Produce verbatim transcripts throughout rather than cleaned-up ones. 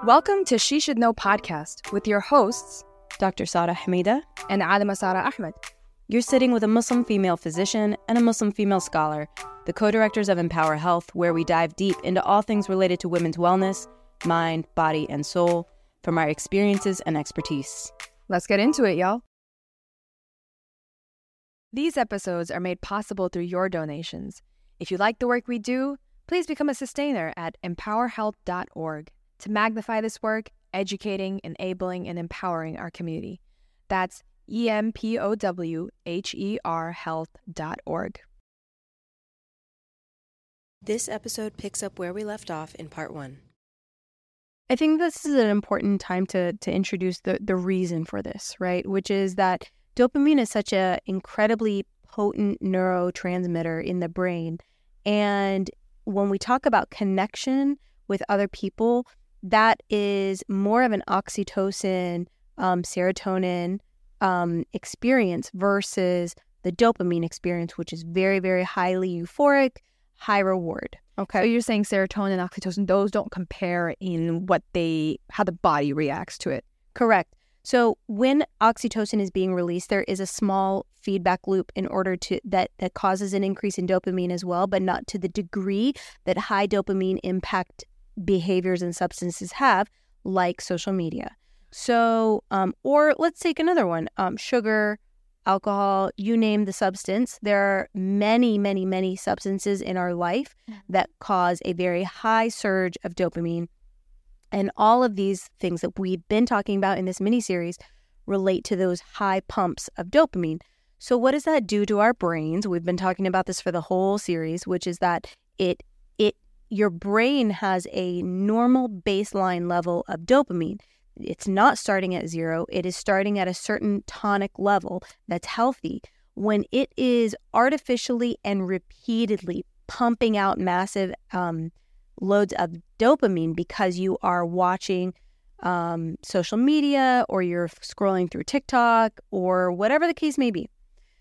Welcome to She Should Know podcast with your hosts, Doctor Sara Hamida and Alima Sara Ahmed. You're sitting with a Muslim female physician and a Muslim female scholar, the co-directors of Empower Health, where we dive deep into all things related to women's wellness, mind, body, and soul, from our experiences and expertise. Let's get into it, y'all. These episodes are made possible through your donations. If you like the work we do, please become a sustainer at empower health dot org to magnify this work, educating, enabling, and empowering our community. That's E M P O W H E R health dot org. This episode picks up where we left off in part one. I think this is an important time to to introduce the, the reason for this, right? Which is that dopamine is such an incredibly potent neurotransmitter in the brain. And when we talk about connection with other people, that is more of an oxytocin, um, serotonin um, experience versus the dopamine experience, which is very, very highly euphoric, high reward. Okay. So you're saying serotonin and oxytocin, those don't compare in what they, how the body reacts to it. Correct. So when oxytocin is being released, there is a small feedback loop in order to that that causes an increase in dopamine as well, but not to the degree that high dopamine impact behaviors and substances have, like social media. So, um, or let's take another one, um, sugar, alcohol, you name the substance. There are many, many, many substances in our life that cause a very high surge of dopamine. And all of these things that we've been talking about in this mini-series relate to those high pumps of dopamine. So what does that do to our brains? We've been talking about this for the whole series, which is that it it your brain has a normal baseline level of dopamine. It's not starting at zero. It is starting at a certain tonic level that's healthy. When it is artificially and repeatedly pumping out massive um, loads of dopamine because you are watching um, social media or you're scrolling through TikTok or whatever the case may be,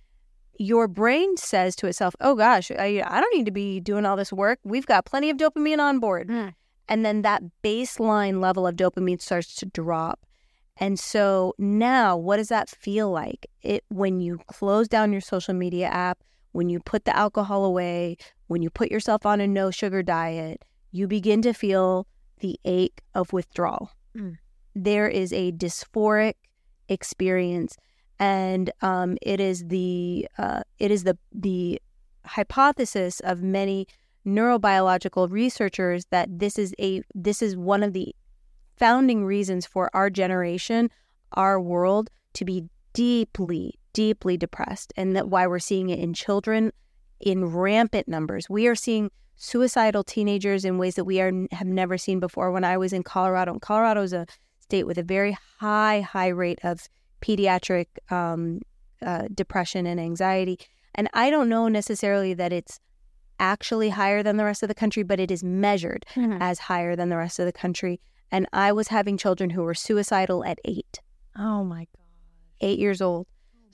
your brain says to itself, oh gosh, I, I don't need to be doing all this work. We've got plenty of dopamine on board. Mm. And then that baseline level of dopamine starts to drop. And so now what does that feel like? It when you close down your social media app, when you put the alcohol away, when you put yourself on a no sugar diet, you begin to feel the ache of withdrawal. Mm. There is a dysphoric experience. And um, it is the uh, it is the the hypothesis of many neurobiological researchers that this is a this is one of the founding reasons for our generation, our world, to be deeply, deeply depressed, and that why we're seeing it in children in rampant numbers. We are seeing suicidal teenagers in ways that we are have never seen before. When I was in Colorado, and Colorado is a state with a very high, high rate of pediatric um, uh, depression and anxiety. And I don't know necessarily that it's actually higher than the rest of the country, but it is measured mm-hmm. as higher than the rest of the country. And I was having children who were suicidal at eight. Oh my God. Eight years old.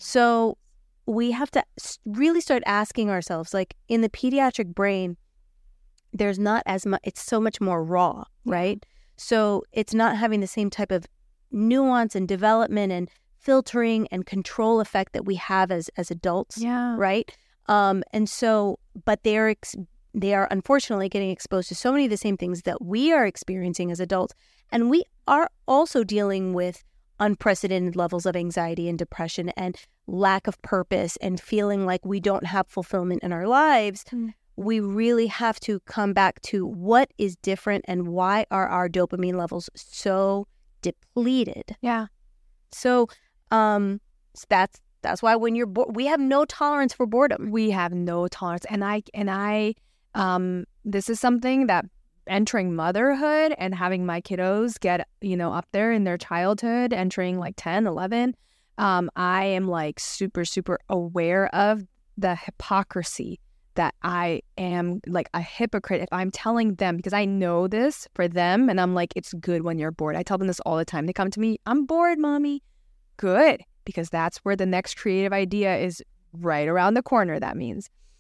So we have to really start asking ourselves, like in the pediatric brain, there's not as much, it's so much more raw, right? So it's not having the same type of nuance and development and filtering and control effect that we have as as adults, yeah. right? Um, and so, but they are ex- they are unfortunately getting exposed to so many of the same things that we are experiencing as adults, and we are also dealing with unprecedented levels of anxiety and depression and lack of purpose and feeling like we don't have fulfillment in our lives. Mm. We really have to come back to what is different and why are our dopamine levels so depleted. Yeah. So. Um, so that's that's why when you're bo- we have no tolerance for boredom. We have no tolerance, and I and I, um, this is something that entering motherhood and having my kiddos get you know up there in their childhood, entering like ten, eleven, um, I am like super super aware of the hypocrisy that I am like a hypocrite if I'm telling them, because I know this for them, and I'm like, it's good when you're bored. I tell them this all the time. They come to me, I'm bored, mommy. Good, because that's where the next creative idea is right around the corner, that means.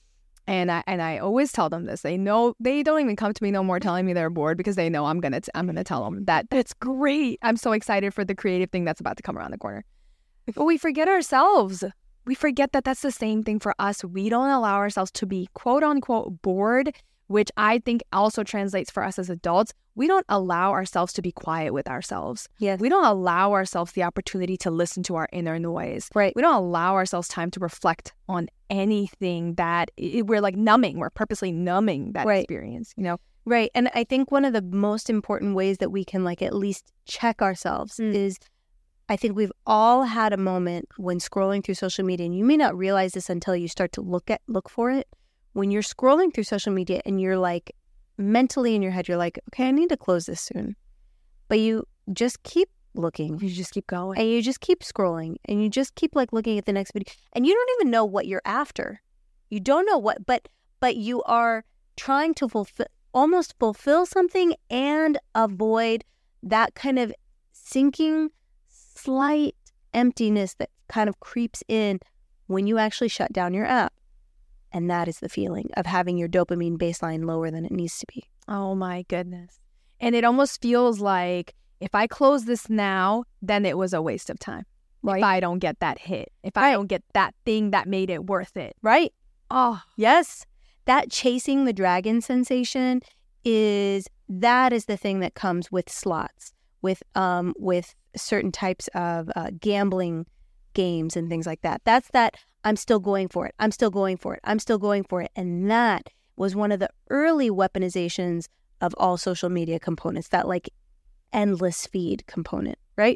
And I and I always tell them this. They know they don't even come to me no more telling me they're bored because they know I'm gonna t- I'm gonna tell them that that's great. I'm so excited for the creative thing that's about to come around the corner. But we forget ourselves. We forget that that's the same thing for us. We don't allow ourselves to be quote unquote bored, which I think also translates for us as adults. We don't allow ourselves to be quiet with ourselves. Yes. We don't allow ourselves the opportunity to listen to our inner noise. Right. We don't allow ourselves time to reflect on anything that it, we're like numbing. We're purposely numbing that Right. experience, you know? Right. And I think one of the most important ways that we can like at least check ourselves Mm. is I think we've all had a moment when scrolling through social media, and you may not realize this until you start to look at look for it. When you're scrolling through social media and you're like mentally in your head, you're like, okay, I need to close this soon. But you just keep looking. You just keep going. And you just keep scrolling and you just keep like looking at the next video and you don't even know what you're after. You don't know what, but but you are trying to fulfill, almost fulfill something and avoid that kind of sinking, slight emptiness that kind of creeps in when you actually shut down your app. And that is the feeling of having your dopamine baseline lower than it needs to be. Oh my goodness. And it almost feels like if I close this now, then it was a waste of time. Right. If I don't get that hit, if I don't get that thing that made it worth it. Right. Oh, Yes. That chasing the dragon sensation is, that is the thing that comes with slots, with um with certain types of uh, gambling games and things like that. That's that I'm still going for it. I'm still going for it. I'm still going for it. And that was one of the early weaponizations of all social media components, that like endless feed component, right?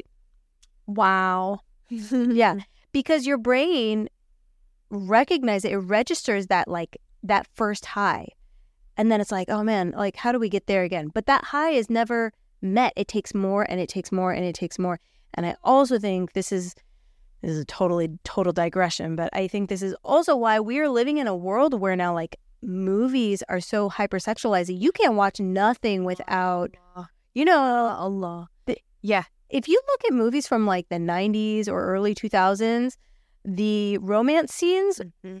wow. Yeah. Because your brain recognizes it, it registers that like that first high. And then it's like, oh man, like how do we get there again? But that high is never met. It takes more and it takes more and it takes more. And I also think this is This is a totally total digression, but I think this is also why we are living in a world where now like movies are so hypersexualized. You can't watch nothing without, you know, Allah. the- Yeah. if you look at movies from like the nineties or early two thousands, the romance scenes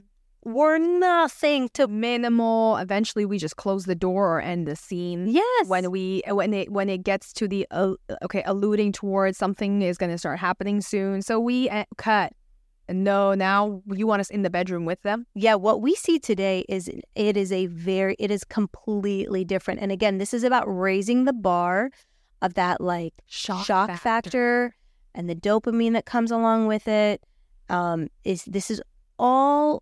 were nothing to. Minimal. Eventually, we just close the door or end the scene. Yes. When we when it when it gets to the uh, okay alluding towards something is going to start happening soon, so we uh, cut. No, now you want us in the bedroom with them? Yeah, what we see today is it is a very it is completely different. And again, this is about raising the bar of that like Shock shock, factor. factor. and the dopamine that comes along with it. Um, is this is all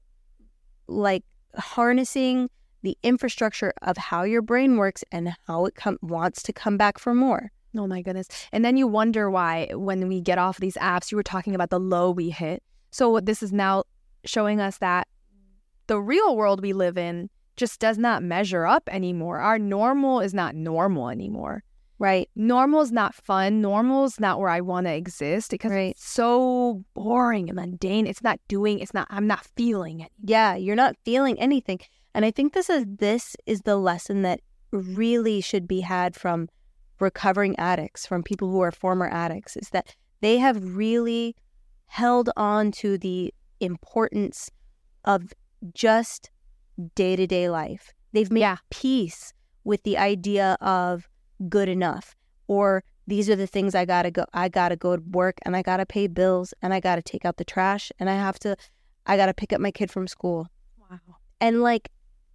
like harnessing the infrastructure of how your brain works and how it com- wants to come back for more. Oh my goodness. And then you wonder why when we get off these apps, you were talking about the low we hit. So what this is now showing us that the real world we live in just does not measure up anymore. Our normal is not normal anymore. Right. Normal is not fun. Normal is not where I want to exist because Right. it's so boring and mundane. It's not doing, it's not, I'm not feeling it. Yeah, you're not feeling anything. And I think this is this is the lesson that really should be had from recovering addicts, from people who are former addicts, is that they have really held on to the importance of just day-to-day life. They've made Yeah. peace with the idea of good enough, or these are the things I gotta go I gotta go to work and I gotta pay bills and I gotta take out the trash and I have to I gotta pick up my kid from school. Wow. And like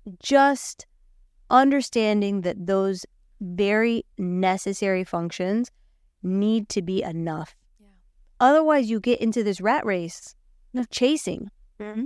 just understanding that those very necessary functions need to be enough. Yeah. Otherwise you get into this rat race of chasing. Mhm.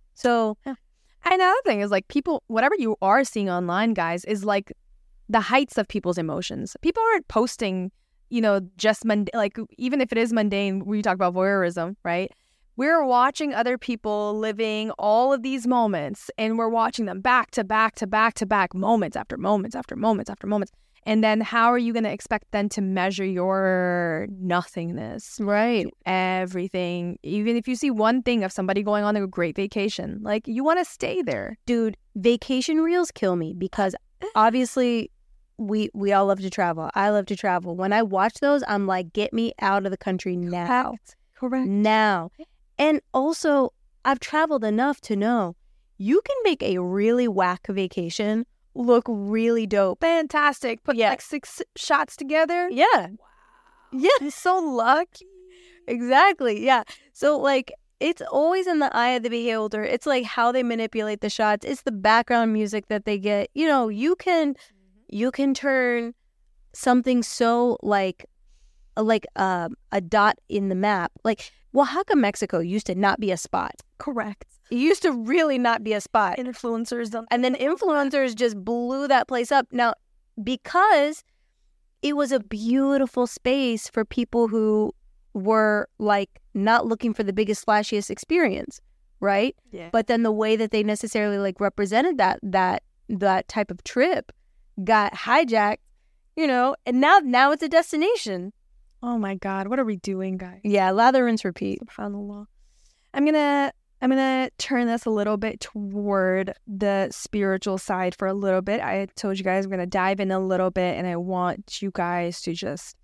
So And another thing is like people, whatever you are seeing online, guys, is like the heights of people's emotions. People aren't posting, you know, just mund- like even if it is mundane, we talk about voyeurism, right? We're watching other people living all of these moments and we're watching them back to back to back to back, moments after moments after moments after moments. And then how are you going to expect them to measure your nothingness? right. Everything. Even if you see one thing of somebody going on a great vacation, like you want to stay there. Dude, vacation reels kill me because obviously we we all love to travel. I love to travel. When I watch those, I'm like, get me out of the country now. Correct. Now. And also, I've traveled enough to know you can make a really whack vacation look really dope. Fantastic. Put Yeah. like six shots together. Yeah. Yeah. I'm so lucky. Exactly. Yeah. So like it's always in the eye of the beholder. It's like how they manipulate the shots. It's the background music that they get. You know, you can you can turn something so like like um, a dot in the map. Like Oaxaca, Mexico used to not be a spot. Correct. It used to really not be a spot. Influencers don't. And then influencers just blew that place up. Now, because it was a beautiful space for people who were like not looking for the biggest, flashiest experience, right? Yeah. But then the way that they necessarily like represented that that that type of trip got hijacked, you know, and now now it's a destination. Oh my God, what are we doing, guys? Yeah, lather, rinse, repeat. SubhanAllah. I'm gonna I'm gonna turn this a little bit toward the spiritual side for a little bit. I told you guys I'm gonna dive in a little bit, and I want you guys to just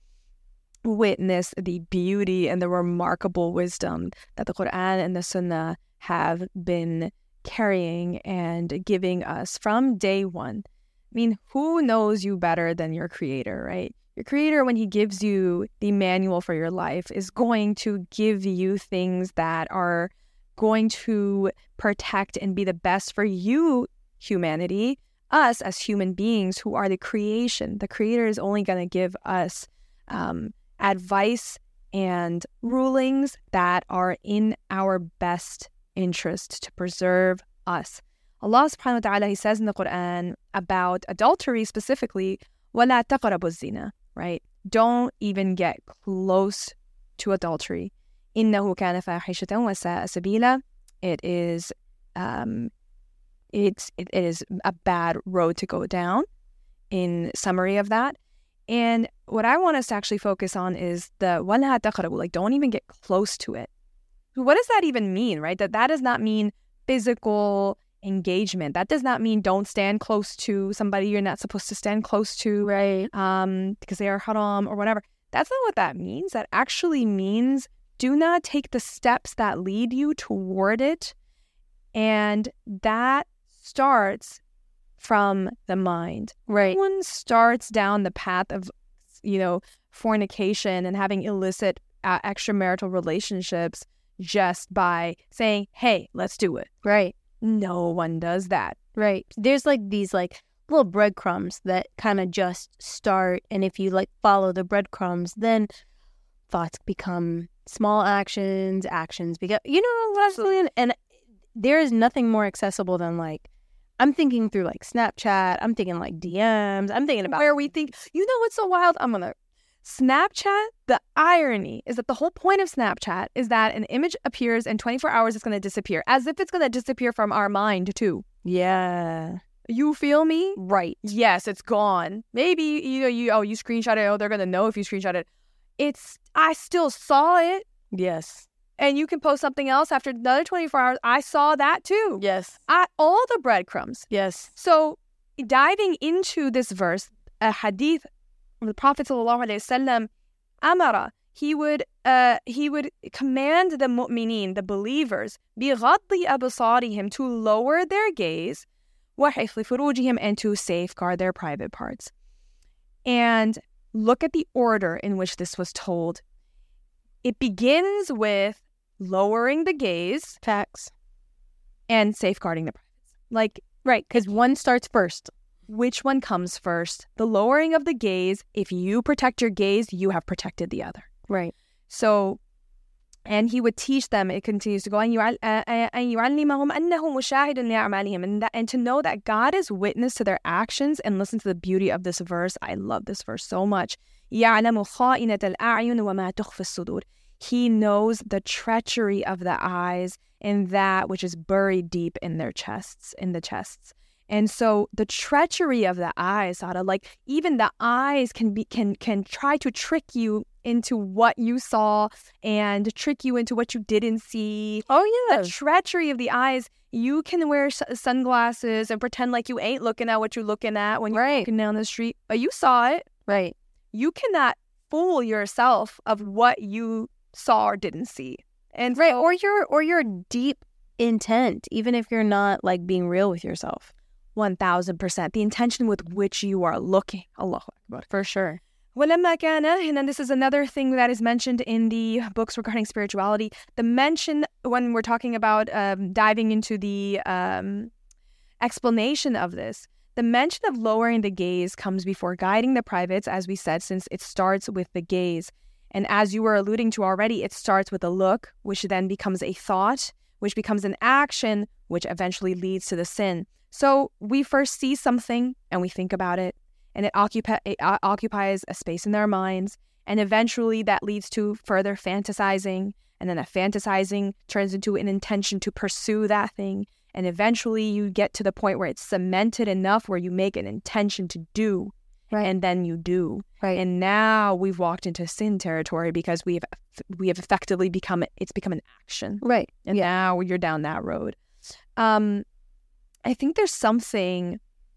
witness the beauty and the remarkable wisdom that the Quran and the Sunnah have been carrying and giving us from day one. I mean, who knows you better than your creator, right? Your creator, when he gives you the manual for your life, is going to give you things that are going to protect and be the best for you, humanity, us as human beings who are the creation. The creator is only going to give us um, advice and rulings that are in our best interest to preserve us. Allah subhanahu wa ta'ala, he says in the Quran about adultery specifically, وَلَا تَقْرَبُوا الزِّنَا, right? Don't even get close to adultery. إِنَّهُ كَانَ فَاحِشَةً وَسَاءَ سَبِيلًا. It is, um, it's, it is a bad road to go down, in summary of that. And what I want us to actually focus on is the وَلَا تَقْرَبُوا, like don't even get close to it. What does that even mean, right? That that does not mean physical engagement. That does not mean don't stand close to somebody you're not supposed to stand close to, Right. um, because they are haram or whatever. That's not what that means. That actually means do not take the steps that lead you toward it. And that starts from the mind. Right. No one starts down the path of, you know, fornication and having illicit uh, extramarital relationships just by saying, hey, let's do it. Right. No one does that. Right. There's like these like little breadcrumbs that kind of just start. And if you like follow the breadcrumbs, then thoughts become small actions, actions become, you know, absolutely. And there is nothing more accessible than like, I'm thinking through like Snapchat. I'm thinking like D Ms. I'm thinking about Where we think, you know what's so wild? I'm going to Snapchat, the irony is that the whole point of Snapchat is that an image appears in twenty-four hours, it's going to disappear, as if it's going to disappear from our mind too. Yeah. You feel me? Right. Yes, it's gone. Maybe, you know, you, oh, you screenshot it. Oh, they're going to know if you screenshot it. It's, I still saw it. Yes. And you can post something else after another twenty-four hours. I saw that too. Yes. I, all the breadcrumbs. Yes. So diving into this verse, a hadith, the Prophet sallallahu alaihi wasallam, amara, he would uh, he would command the mu'mineen, the believers, بِغَضِّ أَبْصَارِهِمْ, to lower their gaze, وَحِفْظِ فُرُوجِهِمْ, and to safeguard their private parts. And look at the order in which this was told. It begins with lowering the gaze, Facts. and safeguarding the privates. Like, Right. Because one starts first. which one comes first? The lowering of the gaze. If you protect your gaze, you have protected the other. Right. So, and he would teach them, it continues to go, and and to know that God is witness to their actions. And listen to the beauty of this verse. I love this verse so much. He knows the treachery of the eyes and that which is buried deep in their chests, in the chests. And so the treachery of the eyes, Sada, like even the eyes can be can can try to trick you into what you saw and trick you into what you didn't see. Oh, yeah. The treachery of the eyes. You can wear s- sunglasses and pretend like you ain't looking at what you're looking at when you're Right. walking down the street, but you saw it. Right. You cannot fool yourself of what you saw or didn't see. And Right. so- Or you're or you're deep intent, even if you're not like being real with yourself. one thousand percent. The intention with which you are looking. Allahu Akbar. For sure. وَلَمَّا كَانَ, and then this is another thing that is mentioned in the books regarding spirituality. The mention when we're talking about um, diving into the um, explanation of this, the mention of lowering the gaze comes before guiding the privates, as we said, since it starts with the gaze. And as you were alluding to already, it starts with a look, which then becomes a thought, which becomes an action, which eventually leads to the sin. So we first see something and we think about it, and it, occupi- it uh, occupies a space in their minds. And eventually that leads to further fantasizing. And then that fantasizing turns into an intention to pursue that thing. And eventually you get to the point where it's cemented enough where you make an intention to do. Right. And then you do. Right. And now we've walked into sin territory because we have we have effectively become, it's become an action. Right. And yeah. now you're down that road. Um, I think there's something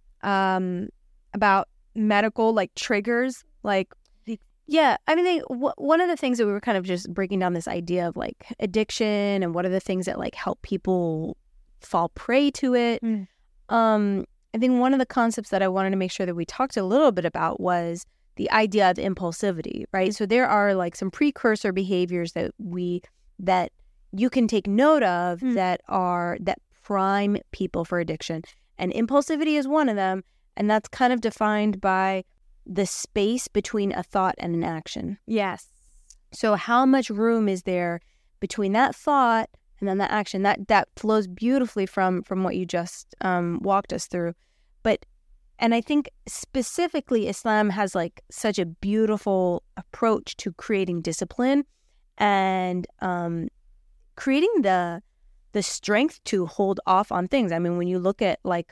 um, about medical like triggers, like yeah. I mean, they, w- one of the things that we were kind of just breaking down this idea of like addiction and what are the things that like help people fall prey to it. Mm. Um, I think one of the concepts that I wanted to make sure that we talked a little bit about was the idea of impulsivity, right? So there are like some precursor behaviors that we that you can take note of mm. that are that prime people for addiction, and impulsivity is one of them. And that's kind of defined by the space between a thought and an action. Yes. So how much room is there between that thought and then that action? That that flows beautifully from from what you just um, walked us through. But, and I think specifically Islam has like such a beautiful approach to creating discipline and um, creating the the strength to hold off on things. I mean, when you look at like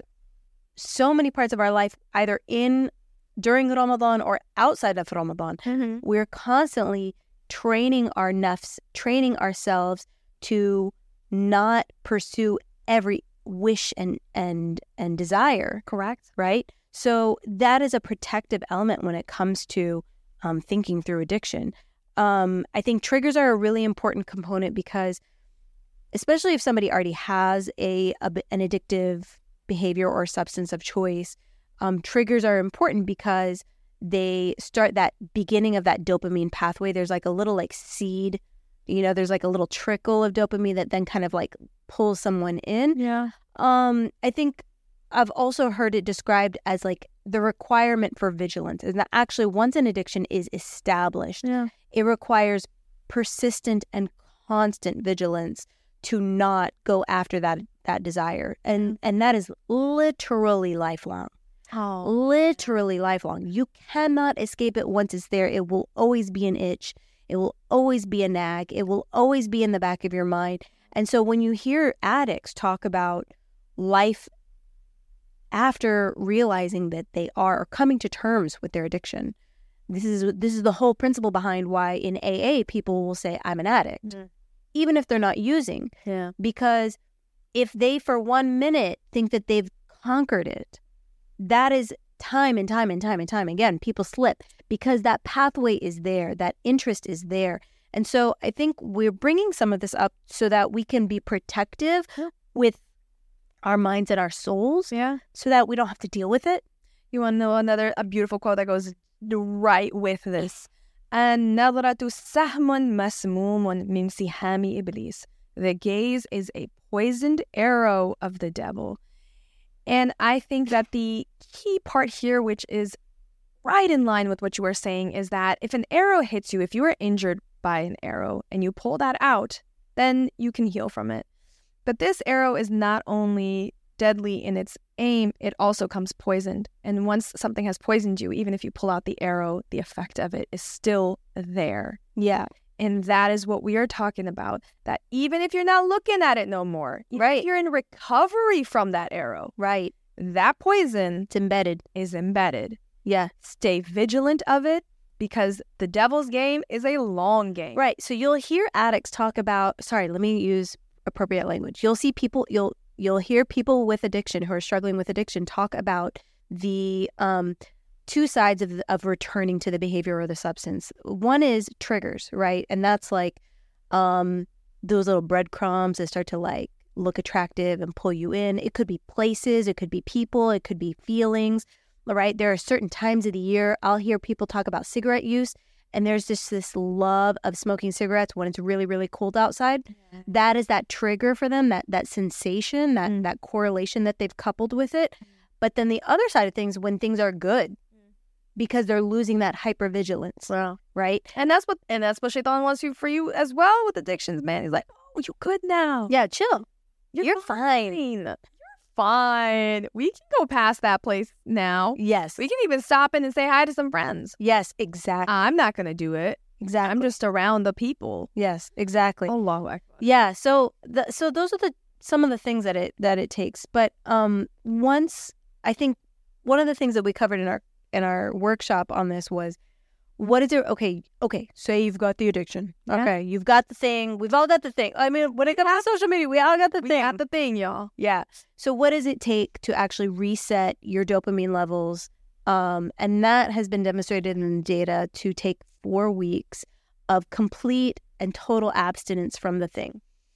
so many parts of our life, either in during Ramadan or outside of Ramadan, mm-hmm. we're constantly training our nafs, training ourselves to not pursue every wish and and and desire. Correct. Right? So that is a protective element when it comes to um, thinking through addiction. Um, I think triggers are a really important component because, especially if somebody already has a, a an addictive behavior or substance of choice, um, triggers are important because they start that beginning of that dopamine pathway. There's like a little like seed, you know, there's like a little trickle of dopamine that then kind of like pulls someone in. Yeah. Um, I think I've also heard it described as like the requirement for vigilance. And that actually once an addiction is established, yeah. it requires persistent and constant vigilance to not go after that that desire. And and that is literally lifelong. Oh. Literally lifelong. You cannot escape it once it's there. It will always be an itch. It will always be a nag. It will always be in the back of your mind. And so when you hear addicts talk about life after realizing that they are coming to terms with their addiction, this is this is the whole principle behind why in A A people will say, I'm an addict. Mm. Even if they're not using. Yeah. Because if they for one minute think that they've conquered it, that is time and time and time and time again, people slip because that pathway is there, that interest is there. And so I think we're bringing some of this up so that we can be protective yeah. with our minds and our souls, yeah, so that we don't have to deal with it. You want to know another a beautiful quote that goes right with this? النظرة سهم مسموم من سهام إبليس. The gaze is a poisoned arrow of the devil. And I think that the key part here, which is right in line with what you were saying, is that if an arrow hits you, if you are injured by an arrow and you pull that out, then you can heal from it. But this arrow is not only deadly in its aim, it also comes poisoned. And once something has poisoned you, even if you pull out the arrow, the effect of it is still there. Yeah. And that is what we are talking about. That even if you're not looking at it no more, right, if you're in recovery from that arrow, right, that poison it's embedded. is embedded. Yeah. Stay vigilant of it because the devil's game is a long game. Right. So you'll hear addicts talk about, sorry, let me use appropriate language. You'll see people, you'll you'll hear people with addiction who are struggling with addiction talk about the um two sides of of returning to the behavior or the substance. One is triggers, right? And that's like um those little breadcrumbs that start to like look attractive and pull you in. It could be places, it could be people, it could be feelings, right? There are certain times of the year I'll hear people talk about cigarette use, and there's just this love of smoking cigarettes when it's really, really cold outside. Yeah. That is that trigger for them, that that sensation, that, mm. that correlation that they've coupled with it. Mm. But then the other side of things, when things are good, because they're losing that hypervigilance, wow. right? And that's what and that's what Shaitan wants you for you as well with addictions, man. He's like, oh, you good now. Yeah, chill. You're, You're fine. fine. You're fine. We can go past that place now. Yes. We can even stop in and say hi to some friends. Yes, exactly. I'm not going to do it. Exactly. I'm just around the people. Yes, exactly. Allahu Akbar. Yeah, so the, so those are the some of the things that it that it takes. But um, once, I think one of the things that we covered in our in our workshop on this was, what is it? Okay, okay, say you've got the addiction. Okay, yeah. You've got the thing. We've all got the thing. I mean, when it comes to social media, we all got the we thing. We got the thing, y'all. Yeah. So what does it take to actually reset your dopamine levels? Um, and that has been demonstrated in the data to take four weeks of complete and total abstinence from the thing.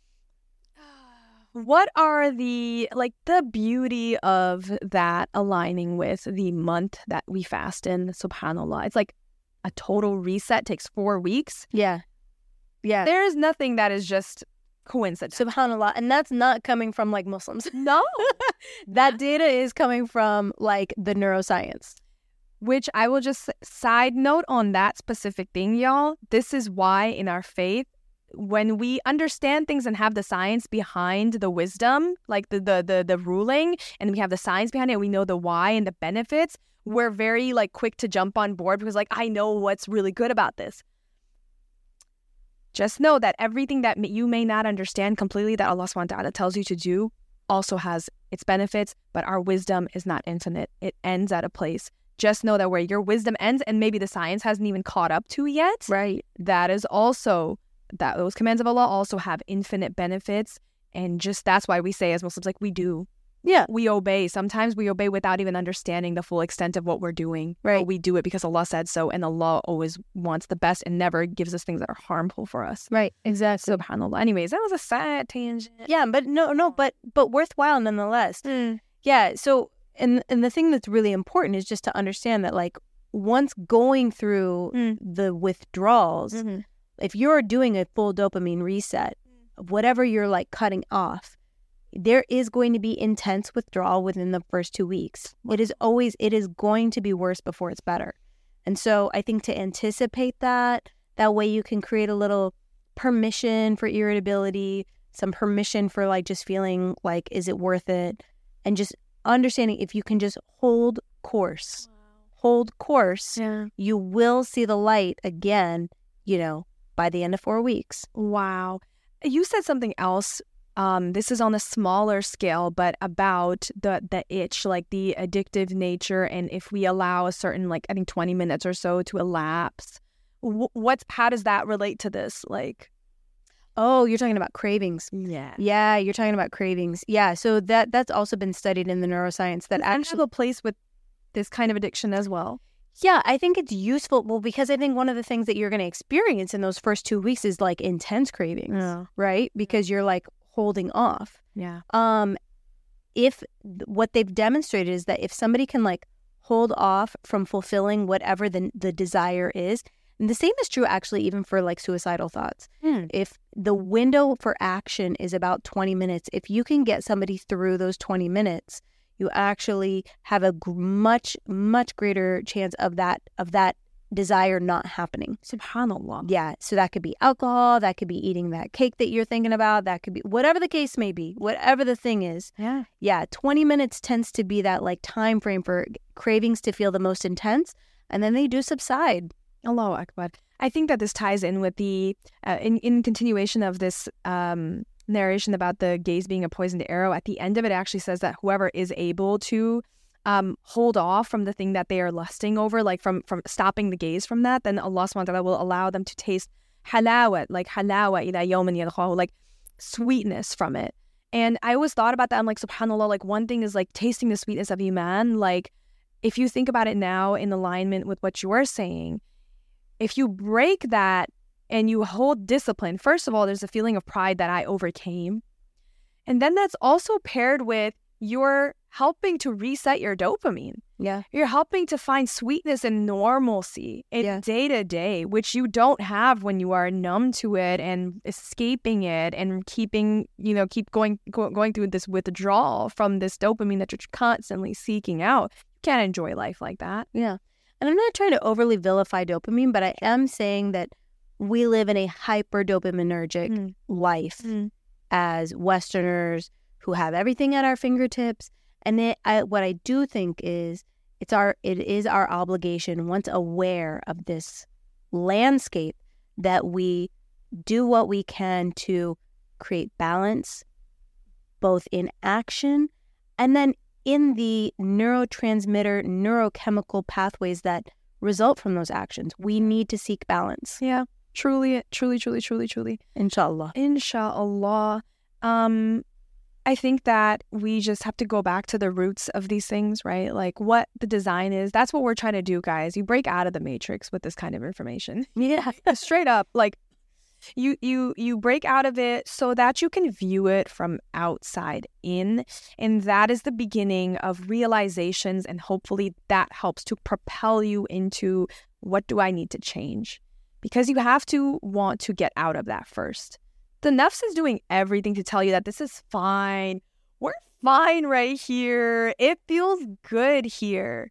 What are the, like, the beauty of that aligning with the month that we fast in, subhanAllah? It's like a total reset takes four weeks. Yeah. Yeah. There is nothing that is just coincidence. SubhanAllah. And that's not coming from, like, Muslims. No. That data is coming from, like, the neuroscience. Which I will just side note on that specific thing, y'all. This is why in our faith, when we understand things and have the science behind the wisdom, like the, the the the ruling, and we have the science behind it, and we know the why and the benefits, we're very like quick to jump on board because like, I know what's really good about this. Just know that everything that you may not understand completely that Allah subhanahu wa ta'ala tells you to do also has its benefits, but our wisdom is not infinite. It ends at a place. Just know that where your wisdom ends and maybe the science hasn't even caught up to yet, right? That is also... that those commands of Allah also have infinite benefits, and just that's why we say as Muslims, like, we do, yeah, we obey. Sometimes we obey without even understanding the full extent of what we're doing, right? But we do it because Allah said so, and Allah always wants the best and never gives us things that are harmful for us, right? Exactly. SubhanAllah. Anyways, that was a side tangent. Yeah, but no, no, but but worthwhile nonetheless. Mm. Yeah. So, and and the thing that's really important is just to understand that, like, once going through mm. the withdrawals. Mm-hmm. If you're doing a full dopamine reset, whatever you're like cutting off, there is going to be intense withdrawal within the first two weeks. It is always, it is going to be worse before it's better. And so I think to anticipate that, that way you can create a little permission for irritability, some permission for like just feeling like, is it worth it? And just understanding if you can just hold course, wow. hold course, yeah. you will see the light again, you know, by the end of four weeks. Wow. You said something else. Um, this is on a smaller scale, but about the, the itch, like the addictive nature. And if we allow a certain, like, I think twenty minutes or so to elapse, w- what's, how does that relate to this? Like, oh, you're talking about cravings. Yeah. Yeah, you're talking about cravings. Yeah. So that that's also been studied in the neuroscience that and actually have a place with this kind of addiction as well. Yeah, I think it's useful. Well, because I think one of the things that you're going to experience in those first two weeks is like intense cravings, yeah. right? Because you're like holding off. Yeah. Um, if what they've demonstrated is that if somebody can like hold off from fulfilling whatever the the desire is, and the same is true actually even for like suicidal thoughts. Hmm. If the window for action is about twenty minutes, if you can get somebody through those twenty minutes, you actually have a g- much, much greater chance of that of that desire not happening. SubhanAllah. Yeah. So that could be alcohol. That could be eating that cake that you're thinking about. That could be whatever the case may be, whatever the thing is. Yeah. Yeah. twenty minutes tends to be that like time frame for cravings to feel the most intense. And then they do subside. Allahu Akbar. I think that this ties in with the, uh, in, in continuation of this, um, narration about the gaze being a poisoned arrow. At the end of it, it actually says that whoever is able to um, hold off from the thing that they are lusting over, like from, from stopping the gaze from that, then Allah subhanahu wa ta'ala will allow them to taste halawat, like halawa ila yawmin yadkhahu, like sweetness from it. And I always thought about that. I'm like, subhanAllah, like one thing is like tasting the sweetness of Iman. Like if you think about it now in alignment with what you are saying, if you break that and you hold discipline, first of all, there's a feeling of pride that I overcame. And then that's also paired with you're helping to reset your dopamine. Yeah. You're helping to find sweetness and normalcy in Yeah. day to day, which you don't have when you are numb to it and escaping it and keeping, you know, keep going go, going through this withdrawal from this dopamine that you're constantly seeking out. You can't enjoy life like that. Yeah. And I'm not trying to overly vilify dopamine, but I am saying that we live in a hyper dopaminergic Mm. life Mm. as Westerners who have everything at our fingertips. And it, I, what I do think is it's our it is our obligation, once aware of this landscape, that we do what we can to create balance, both in action and then in the neurotransmitter, neurochemical pathways that result from those actions. We need to seek balance. Yeah, truly, truly, truly, truly, truly. Inshallah. Inshallah. Um, I think that we just have to go back to the roots of these things, right? Like what the design is. That's what we're trying to do, guys. You break out of the matrix with this kind of information. Yeah. Straight up. Like you you you break out of it so that you can view it from outside in. And that is the beginning of realizations. And hopefully that helps to propel you into what do I need to change? Because you have to want to get out of that first. The nafs is doing everything to tell you that this is fine. We're fine right here. It feels good here.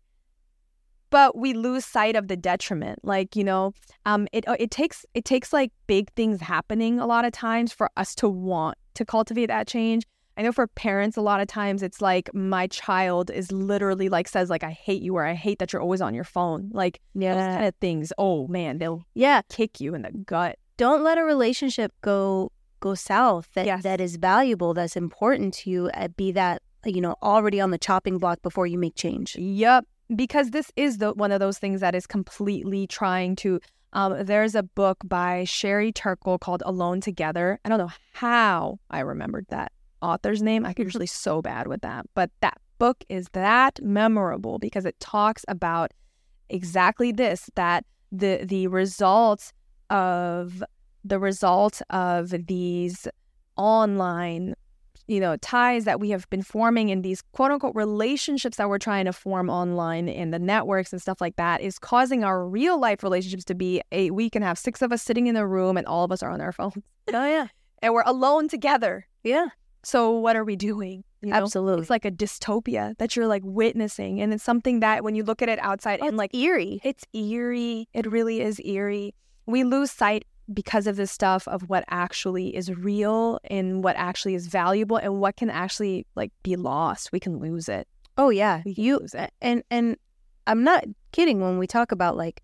But we lose sight of the detriment. Like, you know, um, it it takes it takes like big things happening a lot of times for us to want to cultivate that change. I know for parents, a lot of times it's like my child is literally like says like, I hate you, or I hate that you're always on your phone. Like Yeah. those kind of things. Oh man, they'll Yeah. kick you in the gut. Don't let a relationship go go south that, Yes. that is valuable, that's important to you, uh, be that, you know, already on the chopping block before you make change. Yep. Because this is the one of those things that is completely trying to, um, there's a book by Sherry Turkle called Alone Together. I don't know how I remembered that author's name. I get usually so bad with that. But that book is that memorable because it talks about exactly this, that the the results of the result of these online, you know, ties that we have been forming in these quote unquote relationships that we're trying to form online in the networks and stuff like that is causing our real life relationships to be a, we can have six of us sitting in a room and all of us are on our phones. Oh, yeah. And we're alone together. Yeah. So what are we doing? You know? Absolutely. It's like a dystopia that you're like witnessing. And it's something that when you look at it outside Oh, and like eerie. it's eerie. It really is eerie. We lose sight because of this stuff of what actually is real and what actually is valuable and what can actually like be lost. We can lose it. Oh, yeah. We can You lose it. and and I'm not kidding when we talk about like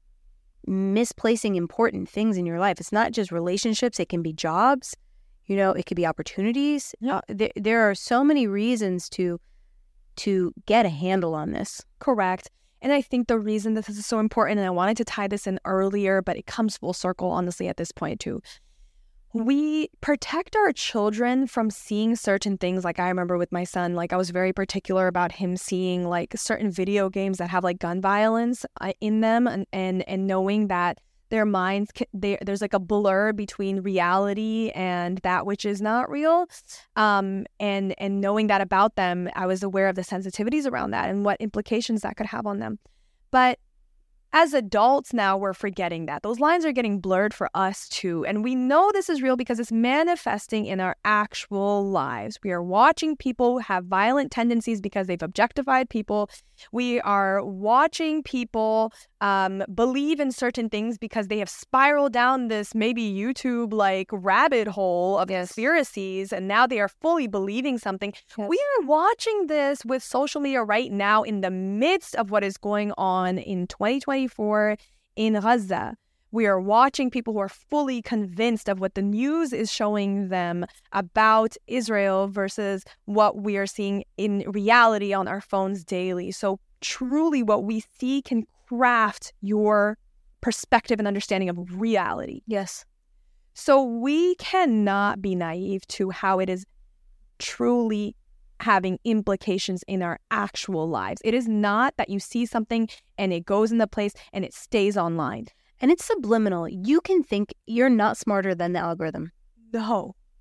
misplacing important things in your life. It's not just relationships. It can be jobs. You know, it could be opportunities. Yeah. Uh, there, there are so many reasons to to get a handle on this. Correct. And I think the reason that this is so important, and I wanted to tie this in earlier, but it comes full circle, honestly, at this point too. We protect our children from seeing certain things. Like I remember with my son, like I was very particular about him seeing like certain video games that have like gun violence uh, in them, and, and and knowing that their minds, they, there's like a blur between reality and that which is not real. Um, and, and knowing that about them, I was aware of the sensitivities around that and what implications that could have on them. But as adults now, we're forgetting that. Those lines are getting blurred for us too. And we know this is real because it's manifesting in our actual lives. We are watching people have violent tendencies because they've objectified people. We are watching people um, believe in certain things because they have spiraled down this maybe YouTube like rabbit hole of Yes. conspiracies, and now they are fully believing something. Yes. We are watching this with social media right now in the midst of what is going on in twenty twenty-four in Gaza. We are watching people who are fully convinced of what the news is showing them about Israel versus what we are seeing in reality on our phones daily. So truly what we see can craft your perspective and understanding of reality. Yes. So we cannot be naive to how it is truly having implications in our actual lives. It is not that you see something and it goes in the place and it stays online. And it's subliminal. You can think you're not smarter than the algorithm. No.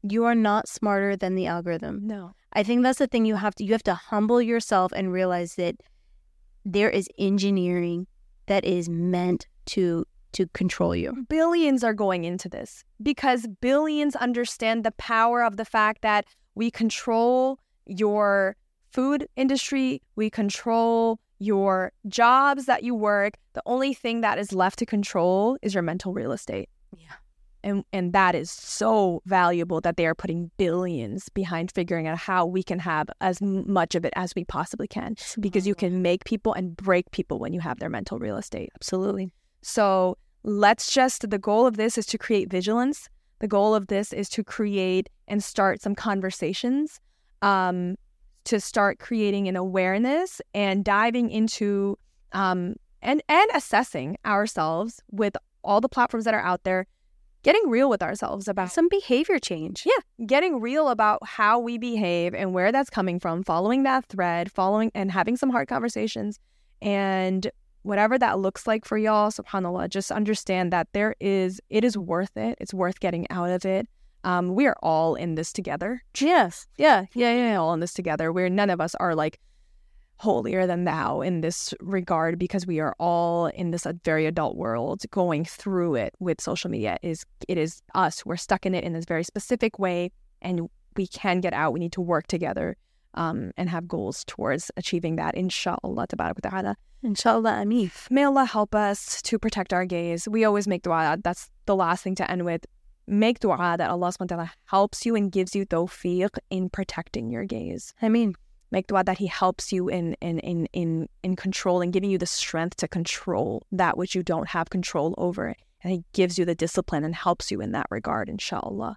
You are not smarter than the algorithm. No. I think that's the thing you have to, you have to humble yourself and realize that there is engineering that is meant to to control you. Billions are going into this because billions understand the power of the fact that we control your food industry, we control your jobs that you work. The only thing that is left to control is your mental real estate. Yeah. And and that is so valuable that they are putting billions behind figuring out how we can have as much of it as we possibly can, because you can make people and break people when you have their mental real estate. Absolutely. So let's just, the goal of this is to create vigilance. The goal of this is to create and start some conversations, um, to start creating an awareness and diving into um, and, and assessing ourselves with all the platforms that are out there, getting real with ourselves about some behavior change. Yeah, getting real about how we behave and where that's coming from, following that thread, following and having some hard conversations. And whatever that looks like for y'all, subhanAllah, just understand that there is, it is worth it. It's worth getting out of it. Um, we are all in this together. Yes. Yeah. Yeah, yeah, all in this together. We're, none of us are like holier than thou in this regard, because we are all in this very adult world going through it with social media. It is, it is us. We're stuck in it in this very specific way, and we can get out. We need to work together um, and have goals towards achieving that. Inshallah, tabarak wa ta'ala. Inshallah, Ameen. May Allah help us to protect our gaze. We always make dua. That's the last thing to end with. Make dua that Allah subhanahu wa ta'ala helps you and gives you tawfiq in protecting your gaze. Ameen. Make dua that He helps you in in in in in controlling, giving you the strength to control that which you don't have control over, and He gives you the discipline and helps you in that regard, inshallah.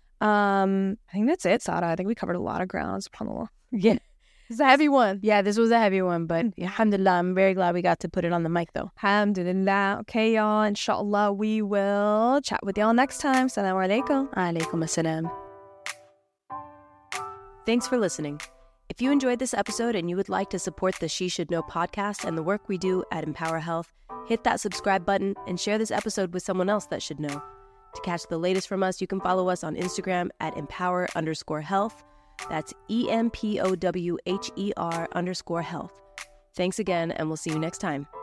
Um, I think that's it, Sada. I think we covered a lot of ground, subhanAllah. Yeah. It's a heavy one. Yeah, this was a heavy one, but alhamdulillah, I'm very glad we got to put it on the mic though. Alhamdulillah. Okay, y'all. Inshallah, we will chat with y'all next time. Assalamu alaikum. Alaikum assalam. Thanks for listening. If you enjoyed this episode and you would like to support the She Should Know podcast and the work we do at Empower Health, hit that subscribe button and share this episode with someone else that should know. To catch the latest from us, you can follow us on Instagram at empower underscore health. That's E M P O W H E R underscore health. Thanks again, and we'll see you next time.